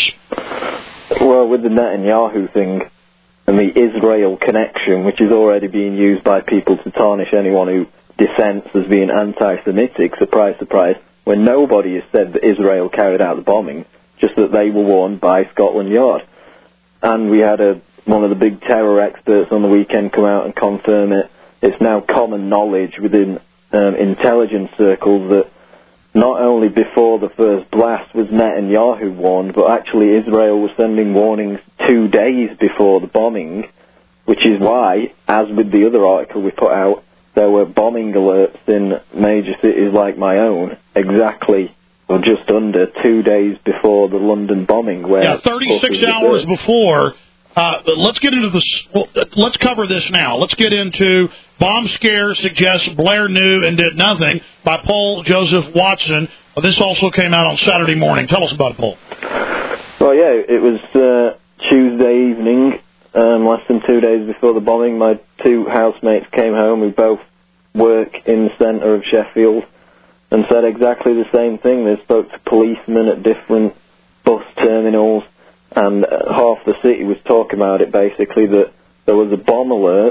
Well, with the Netanyahu thing and the Israel connection, which is already being used by people to tarnish anyone who dissents as being anti-Semitic, surprise, surprise, when nobody has said that Israel carried out the bombing, just that they were warned by Scotland Yard. And we had one of the big terror experts on the weekend come out and confirm it. It's now common knowledge within intelligence circles that not only before the first blast was Netanyahu warned, but actually Israel was sending warnings 2 days before the bombing, which is why, as with the other article we put out, there were bombing alerts in major cities like my own, exactly, or just under 2 days before the London bombing. Where 36 hours before. Let's get into this. Well, let's cover this now. Let's get into Bomb Scare Suggests Blair Knew and Did Nothing by Paul Joseph Watson. This also came out on Saturday morning. Tell us about it, Paul. Well, yeah, it was Tuesday evening, less than 2 days before the bombing. My 2 housemates came home who both work in the centre of Sheffield and said exactly the same thing. They spoke to policemen at different bus terminals, and half the city was talking about it, basically, that there was a bomb alert,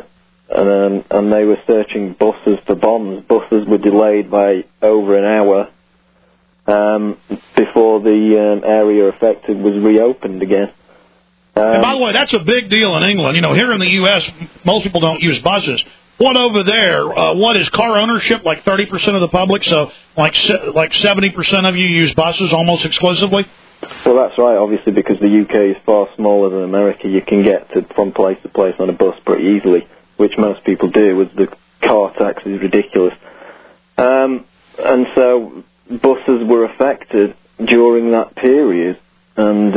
and they were searching buses for bombs. Buses were delayed by over an hour before the area affected was reopened again. And by the way, that's a big deal in England. Here in the U.S., most people don't use buses. What over there? What is car ownership? Like 30% of the public, so like 70% of you use buses almost exclusively? Well, that's right, obviously, because the UK is far smaller than America. You can get from place to place on a bus pretty easily, which most people do, as the car tax is ridiculous. And so buses were affected during that period, and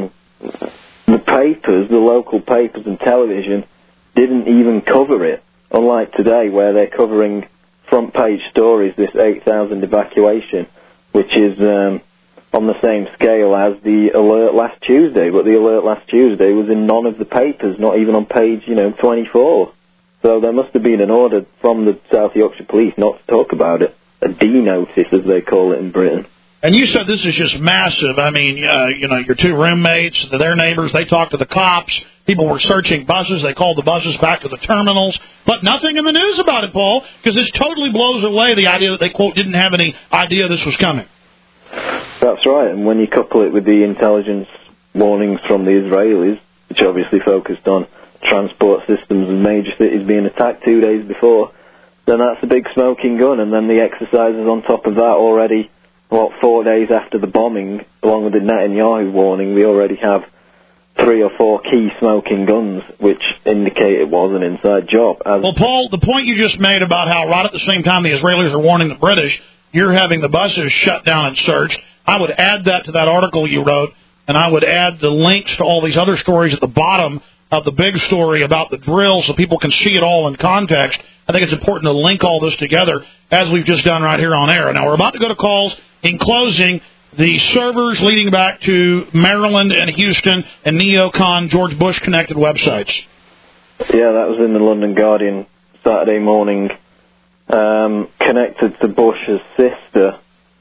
the papers, the local papers and television, didn't even cover it, unlike today, where they're covering front-page stories, this 8,000 evacuation, which is on the same scale as the alert last Tuesday, but the alert last Tuesday was in none of the papers, not even on page, 24. So there must have been an order from the South Yorkshire Police not to talk about it, a D-notice, as they call it in Britain. And you said this is just massive. I mean, your two roommates, their neighbors, they talked to the cops. People were searching buses. They called the buses back to the terminals. But nothing in the news about it, Paul, because this totally blows away the idea that they, quote, didn't have any idea this was coming. That's right. And when you couple it with the intelligence warnings from the Israelis, which obviously focused on transport systems and major cities being attacked 2 days before, then that's a big smoking gun. And then the exercises on top of that already, 4 days after the bombing, along with the Netanyahu warning, we already have 3 or 4 key smoking guns, which indicate it was an inside job. Well, Paul, the point you just made about how right at the same time the Israelis are warning the British, you're having the buses shut down and searched, I would add that to that article you wrote, and I would add the links to all these other stories at the bottom of the big story about the drill so people can see it all in context. I think it's important to link all this together, as we've just done right here on air. Now, we're about to go to calls. In closing, the servers leading back to Maryland and Houston and Neocon George Bush-connected websites. Yeah, that was in the London Guardian Saturday morning, connected to Bush's sister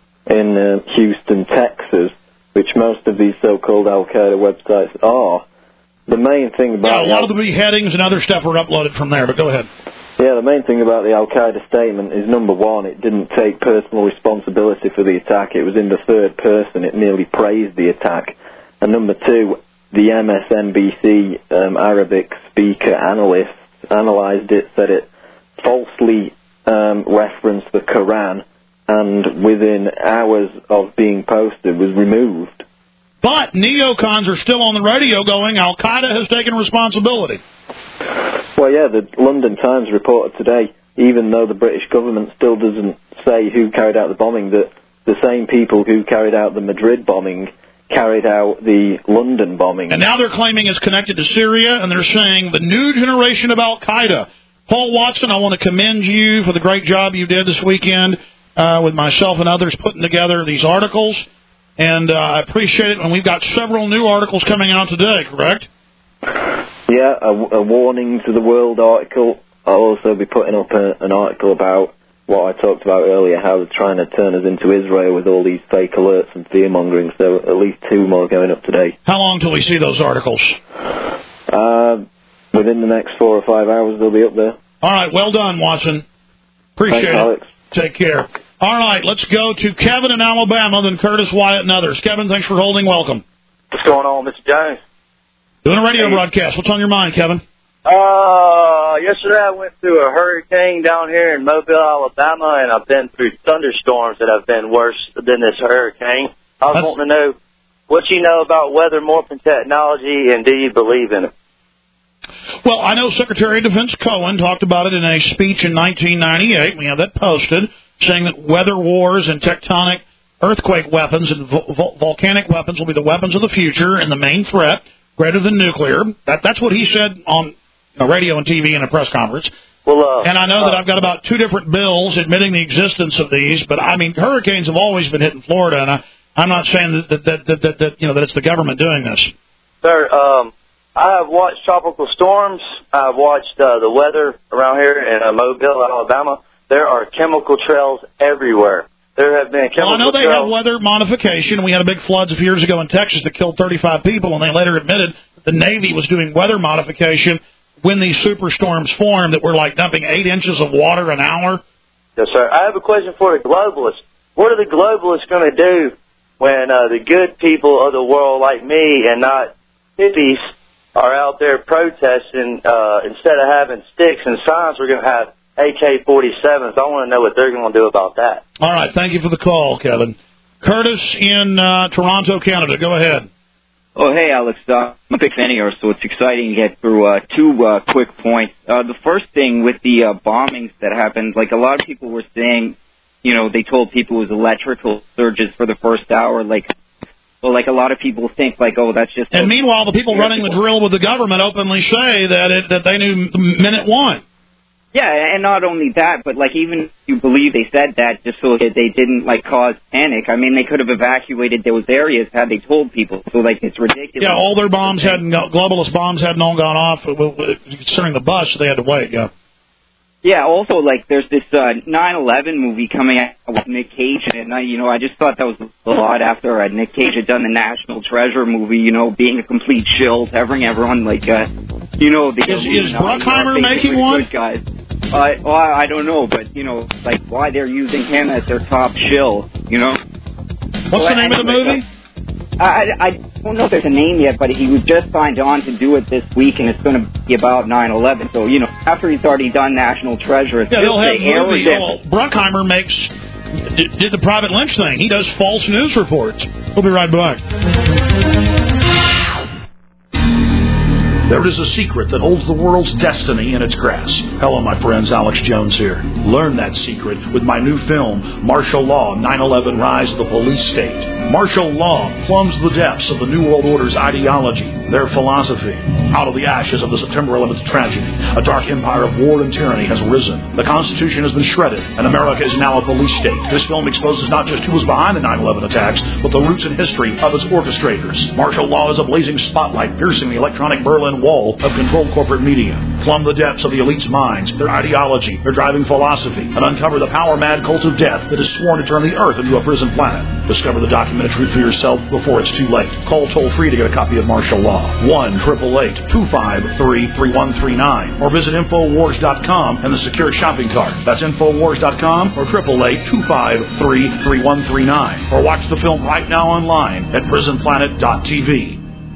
in Houston, Texas, which most of these so-called Al-Qaeda websites are. The main thing about... Yeah, a lot of the beheadings and other stuff were uploaded from there, but go ahead. Yeah, the main thing about the Al-Qaeda statement is, number one, it didn't take personal responsibility for the attack. It was in the third person. It merely praised the attack. And number two, the MSNBC Arabic speaker analyst analyzed it, said it falsely referenced the Quran, and within hours of being posted was removed. But neocons are still on the radio going, Al-Qaeda has taken responsibility. Well, yeah, the London Times reported today, even though the British government still doesn't say who carried out the bombing, that the same people who carried out the Madrid bombing carried out the London bombing. And now they're claiming it's connected to Syria, and they're saying the new generation of Al-Qaeda. Paul Watson, I want to commend you for the great job you did this weekend with myself and others putting together these articles. And I appreciate it, and we've got several new articles coming out today, correct? Yeah, a warning to the world article. I'll also be putting up an article about what I talked about earlier, how they're trying to turn us into Israel with all these fake alerts and fear-mongering. So at least 2 more going up today. How long till we see those articles? Within the next 4 or 5 hours, they'll be up there. All right, well done, Watson. Appreciate Thanks, it. Alex. Take care. All right, let's go to Kevin in Alabama, then Curtis, Wyatt, and others. Kevin, thanks for holding. Welcome. What's going on, Mr. Jones? Doing a radio broadcast. What's on your mind, Kevin? Yesterday I went through a hurricane down here in Mobile, Alabama, and I've been through thunderstorms that have been worse than this hurricane. I was wanting to know what you know about weather morphing technology, and do you believe in it? Well, I know Secretary of Defense Cohen talked about it in a speech in 1998. We have that posted, saying that weather wars and tectonic earthquake weapons and volcanic weapons will be the weapons of the future and the main threat, greater than nuclear. That's what he said on radio and TV in a press conference. Well, and I know that I've got about 2 different bills admitting the existence of these, but I mean, hurricanes have always been hitting Florida, and I'm not saying that it's the government doing this. Sir, I have watched tropical storms. I've watched the weather around here in Mobile, Alabama. There are chemical trails everywhere. There have been chemical trails. Well, I know they have weather modification. We had a big floods a few years ago in Texas that killed 35 people, and they later admitted that the Navy was doing weather modification when these superstorms formed that were like dumping 8 inches of water an hour. Yes, sir. I have a question for the globalists. What are the globalists going to do when the good people of the world like me and not hippies are out there protesting, instead of having sticks and signs, we're going to have AK-47s. I want to know what they're going to do about that. All right, thank you for the call, Kevin. Curtis in Toronto, Canada. Go ahead. Oh, hey, Alex. I'm a big fan of yours, so it's exciting to get through two quick points. The first thing with the bombings that happened, like a lot of people were saying, you know, they told people it was electrical surges for the first hour, like a lot of people think, like, oh, that's just... And meanwhile, the people running the drill with the government openly say that they knew minute one. Yeah, and not only that, but, like, even if you believe they said that just so that they didn't, like, cause panic, I mean, they could have evacuated those areas had they told people. So, like, it's ridiculous. Yeah, all their bombs globalist bombs hadn't all gone off concerning the bus, so they had to wait, yeah. Yeah, also, like, there's this 9/11 movie coming out with Nick Cage, and, I just thought that was a lot after Nick Cage had done the National Treasure movie, you know, being a complete shill, having everyone, like, you know... Is Bruckheimer making one? Guys. Well, I don't know, but, you know, like, why they're using him as their top shill, you know? What's the name of the movie? I don't know if there's a name yet, but he was just signed on to do it this week, and it's going to be about 9/11. So, you know, after he's already done National Treasure, it's they'll have movie. Well, Bruckheimer did the private lynch thing. He does false news reports. We'll be right back. There is a secret that holds the world's destiny in its grasp. Hello, my friends. Alex Jones here. Learn that secret with my new film, Martial Law, 9/11 Rise of the Police State. Martial law plumbs the depths of the New World Order's ideology, their philosophy. Out of the ashes of the September 11th tragedy, a dark empire of war and tyranny has risen. The Constitution has been shredded, and America is now a police state. This film exposes not just who was behind the 9/11 attacks, but the roots and history of its orchestrators. Martial Law is a blazing spotlight piercing the electronic Berlin Wall of controlled corporate media. Plumb the depths of the elite's minds, their ideology, their driving philosophy, and uncover the power-mad cult of death that is sworn to turn the Earth into a prison planet. Discover the documented truth for yourself before it's too late. Call toll-free to get a copy of Martial Law. 1-888-253-3139. Or visit Infowars.com and the secure shopping cart. That's Infowars.com or 888-253-3139. Or watch the film right now online at PrisonPlanet.tv.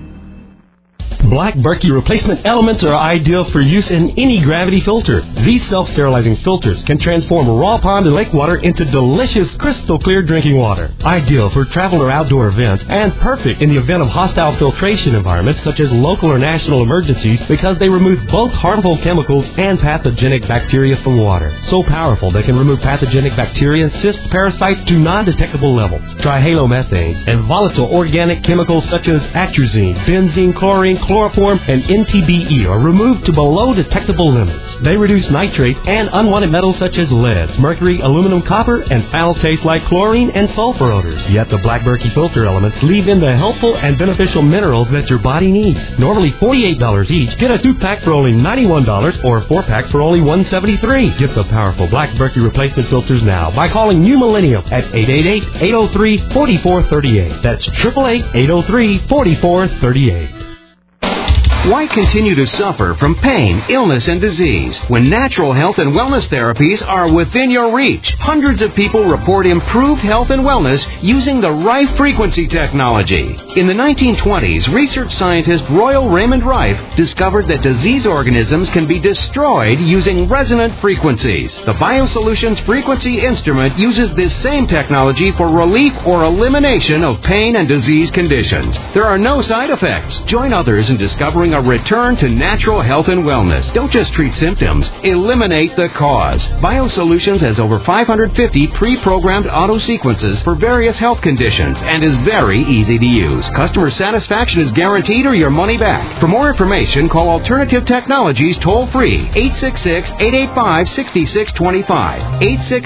Black Berkey replacement elements are ideal for use in any gravity filter. These self-sterilizing filters can transform raw pond and lake water into delicious, crystal clear drinking water. Ideal for travel or outdoor events, and perfect in the event of hostile filtration environments such as local or national emergencies because they remove both harmful chemicals and pathogenic bacteria from water. So powerful they can remove pathogenic bacteria, cysts, parasites to non-detectable levels. Trihalomethanes and volatile organic chemicals such as atrazine, benzene, chlorine, chloroform, and NTBE are removed to below detectable limits. They reduce nitrate and unwanted metals such as lead, mercury, aluminum, copper, and foul taste like chlorine and sulfur odors. Yet the Black Berkey filter elements leave in the helpful and beneficial minerals that your body needs. Normally $48 each. Get a 2-pack for only $91 or a 4-pack for only $173. Get the powerful Black Berkey replacement filters now by calling New Millennium at 888-803-4438. That's 888-803-4438. Why continue to suffer from pain, illness, and disease when natural health and wellness therapies are within your reach? Hundreds of people report improved health and wellness using the Rife frequency technology. In the 1920s, research scientist Royal Raymond Rife discovered that disease organisms can be destroyed using resonant frequencies. The BioSolutions frequency instrument uses this same technology for relief or elimination of pain and disease conditions. There are no side effects. Join others in discovering a return to natural health and wellness. Don't just treat symptoms, eliminate the cause. BioSolutions has over 550 pre-programmed auto sequences for various health conditions and is very easy to use. Customer satisfaction is guaranteed or your money back. For more information, call Alternative Technologies toll-free 866-885-6625.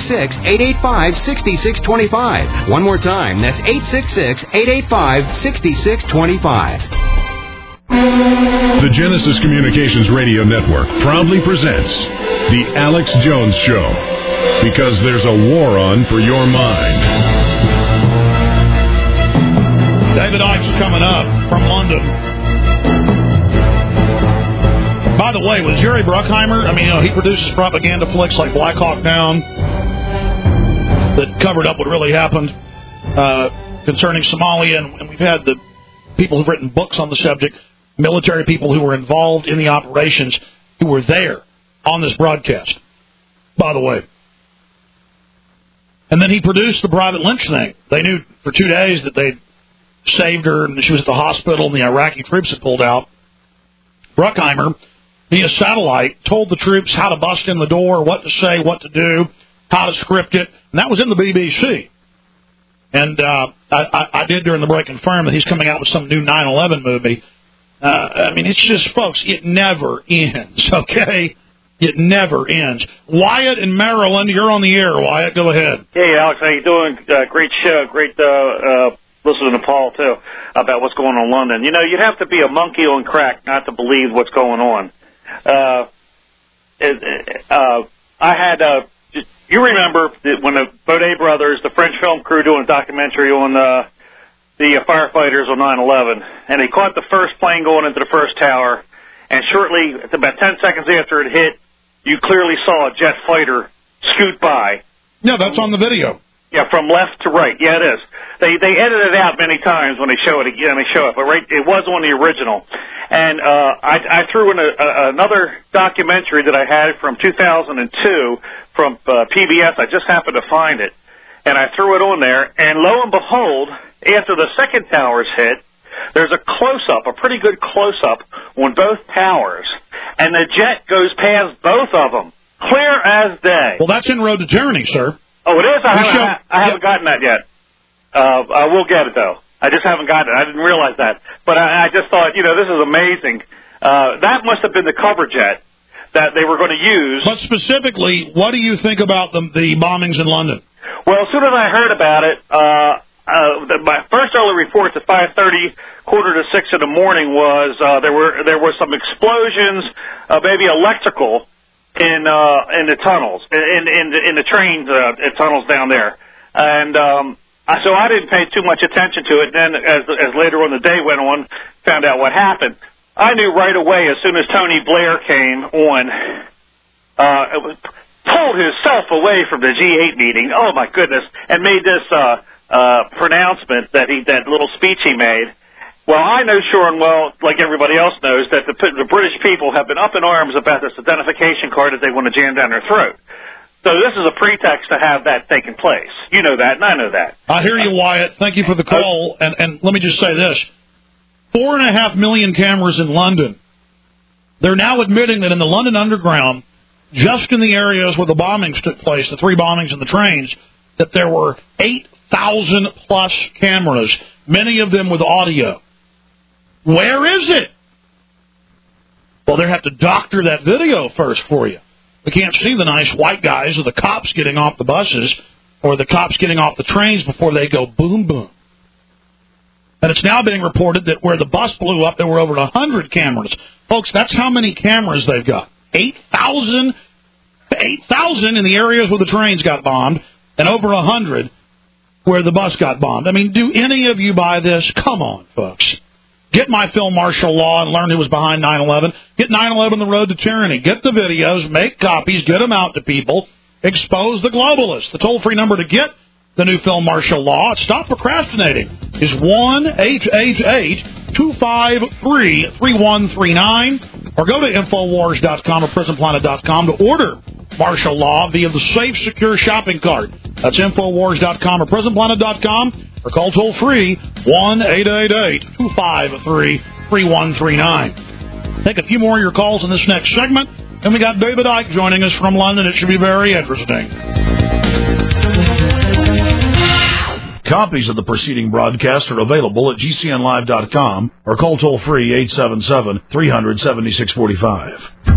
866-885-6625. One more time, that's 866-885-6625. The Genesis Communications Radio Network proudly presents The Alex Jones Show, because there's a war on for your mind. David Icke's coming up from London. By the way, with Jerry Bruckheimer, he produces propaganda flicks like Black Hawk Down that covered up what really happened concerning Somalia, and we've had the people who've written books on the subject. military people who were involved in the operations who were there on this broadcast, by the way. And then he produced the private Lynch thing. They knew for 2 days that they'd saved her and she was at the hospital and the Iraqi troops had pulled out. Bruckheimer, via satellite, told the troops how to bust in the door, what to say, what to do, how to script it. And that was in the BBC. And I did during the break confirm that he's coming out with some new 9/11 movie. I mean, it's just, folks, it never ends, okay? It never ends. Wyatt in Maryland, you're on the air. Wyatt, go ahead. Hey, Alex, how you doing? Great show. Great listening to Paul, too, about what's going on in London. You know, you'd have to be a monkey on crack not to believe what's going on. I had... you remember that when the Baudet brothers, the French film crew, doing a documentary on the firefighters on 9/11, and they caught the first plane going into the first tower, and shortly, about 10 seconds after it hit, you clearly saw a jet fighter scoot by. Yeah, that's on the video. Yeah, from left to right. Yeah, it is. They edit it out many times when they show it again. They show it, but right, it was on the original. And I threw in another documentary that I had from 2002 from PBS. I just happened to find it, and I threw it on there. And lo and behold, after the second tower's hit, there's a close-up, a pretty good close-up on both towers, and the jet goes past both of them, clear as day. Well, that's in Road to Tyranny, sir. Oh, it is? I haven't gotten that yet. I will get it, though. I just haven't gotten it. I didn't realize that. But I just thought, you know, this is amazing. That must have been the cover jet that they were going to use. But specifically, what do you think about the bombings in London? Well, as soon as I heard about it, my first early reports at 5:30, 5:45 in the morning was there were some explosions, maybe electrical, in the tunnels, in the train tunnels down there, and so I didn't pay too much attention to it. Then, as later on the day went on, found out what happened. I knew right away as soon as Tony Blair came on, pulled himself away from the G8 meeting. Oh my goodness! And made this pronouncement that little speech he made. Well, I know sure and well, like everybody else knows, that the British people have been up in arms about this identification card that they want to jam down their throat. So this is a pretext to have that taking place. You know that, and I know that. I hear you, Wyatt. Thank you for the call. And let me just say this. 4.5 million cameras in London. They're now admitting that in the London Underground, just in the areas where the bombings took place, the 3 bombings in the trains, that there were 8,000-plus cameras, many of them with audio. Where is it? Well, they have to doctor that video first for you. We can't see the nice white guys or the cops getting off the buses or the cops getting off the trains before they go boom, boom. And it's now being reported that where the bus blew up, there were over 100 cameras. Folks, that's how many cameras they've got. 8,000 in the areas where the trains got bombed and over 100 where the bus got bombed. I mean, do any of you buy this? Come on, folks. Get my film Martial Law and learn who was behind 9/11. Get 9/11 The Road to Tyranny. Get the videos, make copies, get them out to people. Expose the globalists. The toll-free number to get the new film Martial Law, Stop Procrastinating, is 1-888-253-3139. Or go to Infowars.com or PrisonPlanet.com to order Martial Law via the safe, secure shopping cart. That's Infowars.com or PrisonPlanet.com. Or call toll-free 1-888-253-3139. Take a few more of your calls in this next segment. And we got David Icke joining us from London. It should be very interesting. Copies of the preceding broadcast are available at GCNlive.com or call toll-free 877-300-7645.